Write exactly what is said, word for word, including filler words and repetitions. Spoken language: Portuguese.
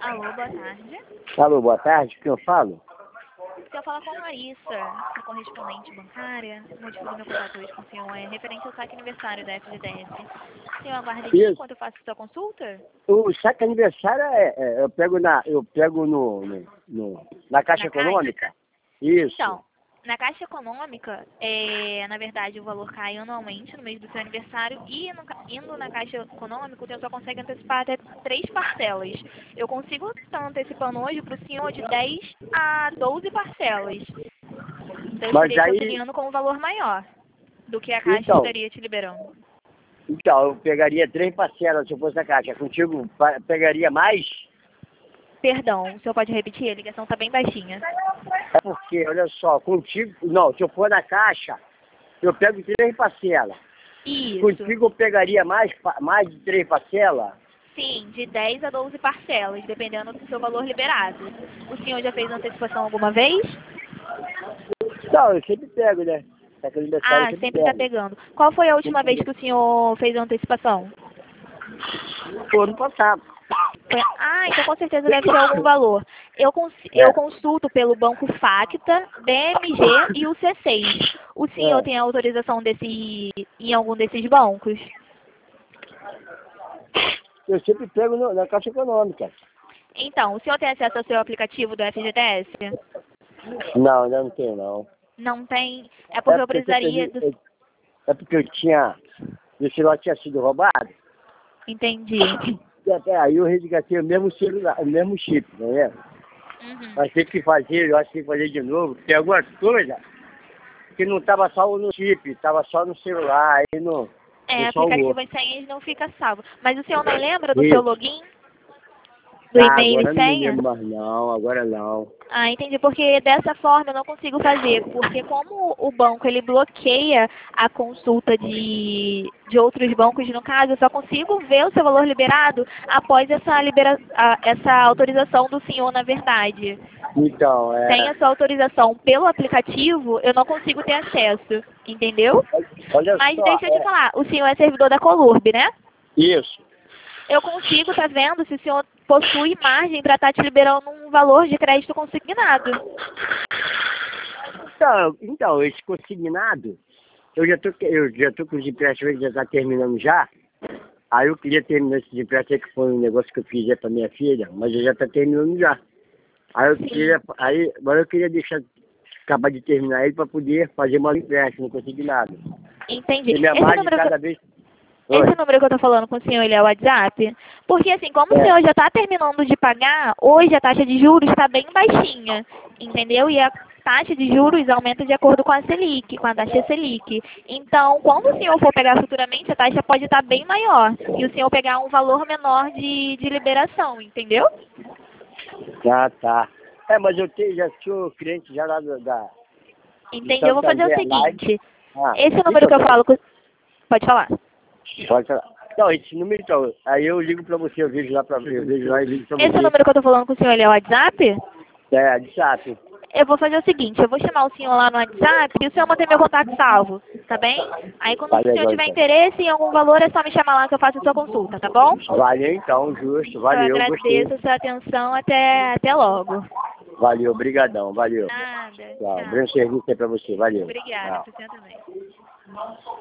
Alô, boa tarde. Alô, boa tarde, quem eu falo? Eu falo com a Larissa, a correspondente bancária. O motivo do meu contato hoje com o senhor é referente ao saque aniversário da F G T S. O senhor aguarda aqui Isso. enquanto eu faço sua consulta? O saque aniversário é, é eu pego na, eu pego no, no, no- na Caixa Na Econômica. Caixa? Isso. Então, na Caixa Econômica, é, na verdade, o valor cai anualmente no mês do seu aniversário e no ca- indo na Caixa Econômica, o senhor só consegue antecipar até três parcelas. Eu consigo estar antecipando hoje para o senhor de dez a doze parcelas. Então, eu Mas estaria te aí, auxiliando com um valor maior do que a Caixa então, estaria te liberando. então, eu pegaria três parcelas se eu fosse a Caixa. Contigo, pa- pegaria mais? Perdão, o senhor pode repetir? A ligação está bem baixinha. É porque, olha só, contigo, não, se eu for na Caixa, eu pego três parcelas. Isso. Contigo eu pegaria mais, pa- mais de três parcelas? Sim, de dez a doze parcelas, dependendo do seu valor liberado. O senhor já fez antecipação alguma vez? Não, eu sempre pego, né? Saque aniversário eu Ah, sempre sempre está pego. pegando. Qual foi a última Sempre vez que o senhor fez a antecipação? Pô, ano passado. Foi- Ah, então com certeza deve ter algum valor. Eu, cons- eu É. consulto pelo Banco Facta, B M G e o C seis. O senhor É. tem autorização desse, em algum desses bancos? Eu sempre pego no- na Caixa Econômica. Então, o senhor tem acesso ao seu aplicativo do F G T S? Não, ainda não tenho, não. Não tem? É porque eu porque precisaria eu do... perdi- é porque eu tinha... Meu celular tinha sido roubado. Entendi. E até aí eu resgatei o mesmo celular, o mesmo chip, né? Uhum. Mas tem que fazer, eu acho que tem que fazer de novo. Tem algumas coisas que não estava só no chip, estava só no celular, aí no, É, no aplicativo salvou. e senhas não fica salvo. Mas o senhor não lembra do seu Isso. login? Do Ah, e-mail agora e eu não me senha? lembro mais não, agora não. Ah, entendi. Porque dessa forma eu não consigo fazer. Porque como o banco ele bloqueia a consulta de, de outros bancos, no caso, eu só consigo ver o seu valor liberado após essa, libera, a- essa autorização do senhor, na verdade. Então, é... Sem a sua autorização pelo aplicativo, eu não consigo ter acesso. Entendeu? Olha Mas só, deixa eu te é... falar, o senhor é servidor da Colurb, né? Isso. Eu consigo, tá vendo, se o senhor possui margem para estar te liberando um valor de crédito consignado. Então, então, esse consignado, eu já tô, eu já tô com os empréstimos, já tá terminando já. Aí eu queria terminar esse empréstimo que foi um negócio que eu fiz para minha filha, mas já tá terminando já. Aí eu Sim. queria, aí, agora eu queria deixar, acabar de terminar ele para poder fazer mais empréstimo consignado. Entendi. E minha Esse margem número, que, cada eu- vez... Oi. esse número que eu tô falando com o senhor, ele é o WhatsApp? Porque assim, como o É. senhor já está terminando de pagar, hoje a taxa de juros está bem baixinha, entendeu? E a taxa de juros aumenta de acordo com a Selic, com a taxa Selic. Então, quando o senhor for pegar futuramente, a taxa pode estar bem maior. E o senhor pegar um valor menor de, de liberação, entendeu? Ah, tá. É, mas eu tenho, já sou cliente já lá do- da... Entendi. Eu vou fazer o Santander Live. seguinte. Ah, Esse então número que eu tá. falo com... Pode falar. Pode falar. Não, esse número então, aí eu ligo pra você, eu vejo lá pra eu vejo lá e ligo pra Esse você. número que eu tô falando com o senhor, ele é o WhatsApp? É, de chato. Eu vou fazer o seguinte, eu vou chamar o senhor lá no WhatsApp e o senhor manter meu contato salvo, tá bem? Aí quando Tá o senhor legal, tiver então. interesse em algum valor, é só me chamar lá que eu faço a sua consulta, tá bom? Valeu então, justo, Eu valeu, gostei. agradeço a sua atenção, até, até logo. Valeu, brigadão, valeu. Nada, Tchau, tchau. bom serviço aí pra você, valeu. Obrigada, Tchau. pro senhor também.